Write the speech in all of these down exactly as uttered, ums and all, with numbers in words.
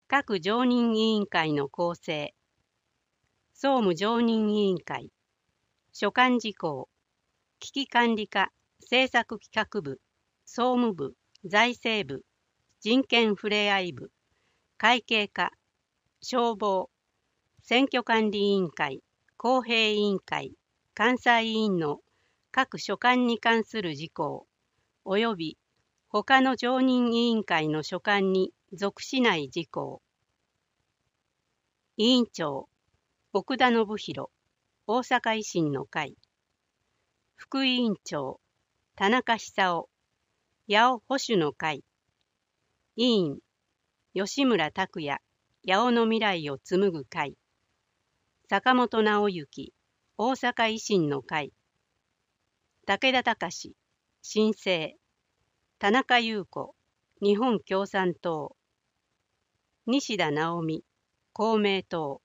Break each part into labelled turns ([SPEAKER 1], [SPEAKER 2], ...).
[SPEAKER 1] 各常任委員会の構成、総務常任委員会、所管事項、危機管理課、政策企画部、総務部、財政部、人権ふれあい部、会計課、消防、選挙管理委員会、公平委員会、監査委員の各所管に関する事項、及び他の常任委員会の所管に属しない事項。委員長、奥田信弘、大阪維新の会。副委員長、田中久夫、八尾保守の会。委員、吉村拓也、八尾の未来を紡ぐ会。坂本直之、大阪維新の会。武田隆、新生。田中優子、日本共産党。西田直美、公明党。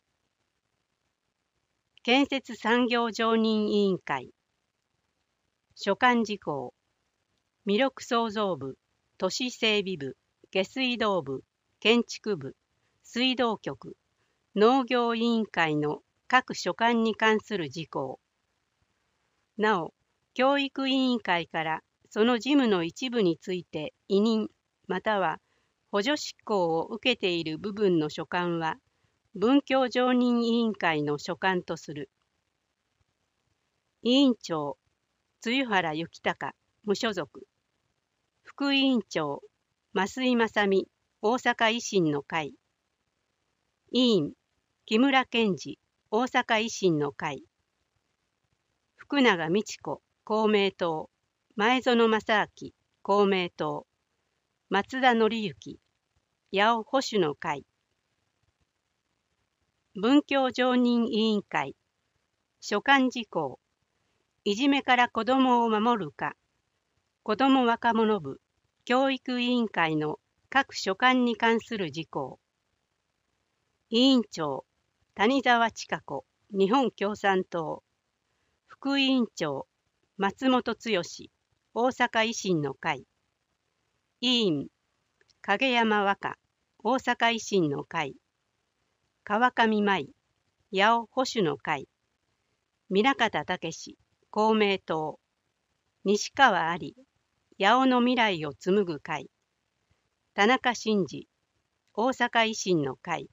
[SPEAKER 1] 建設産業常任委員会。所管事項、魅力創造部、都市整備部、下水道部、建築部、水道局、農業委員会の各所管に関する事項。なお、教育委員会からその事務の一部について委任または補助執行を受けている部分の所管は、文教常任委員会の所管とする。委員長、露原幸隆、無所属。副委員長、増井正美、大阪維新の会。委員、木村健二、大阪維新の会。福永美智子、公明党。前園正明、公明党。松田紀之、八尾保守の会。文教常任委員会。所管事項。いじめから子どもを守る課、子ども若者部、教育委員会の各所管に関する事項。委員長、谷沢千佳子、日本共産党。副委員長、松本剛、大阪維新の会。委員、影山和歌、大阪維新の会。川上舞、八尾保守の会。南方武、公明党。西川有、八尾の未来を紡ぐ会。田中真治、大阪維新の会。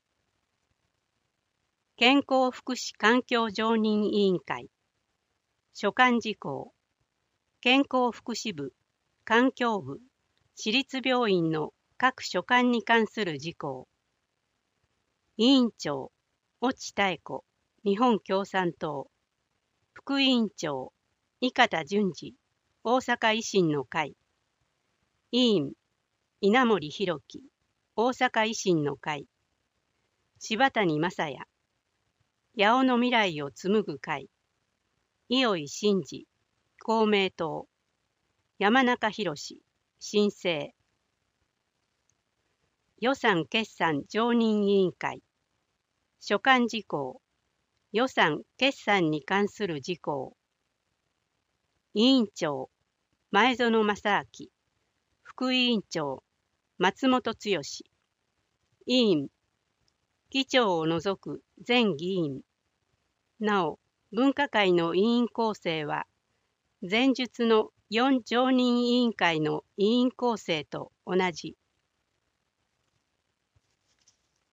[SPEAKER 1] 健康福祉環境常任委員会。所管事項。健康福祉部、環境部、私立病院の各所管に関する事項。委員長、越智妙子、日本共産党。副委員長、伊方淳二、大阪維新の会。委員、稲森弘樹、大阪維新の会。柴谷正也、八尾の未来を紡ぐ会。伊尾井真二、公明党。山中博、新生。予算決算常任委員会。所管事項。予算決算に関する事項。委員長、前園正明。副委員長、松本剛。委員、議長を除く全議員。なお、分科会の委員構成は、前述のよん常任委員会の委員構成と同じ。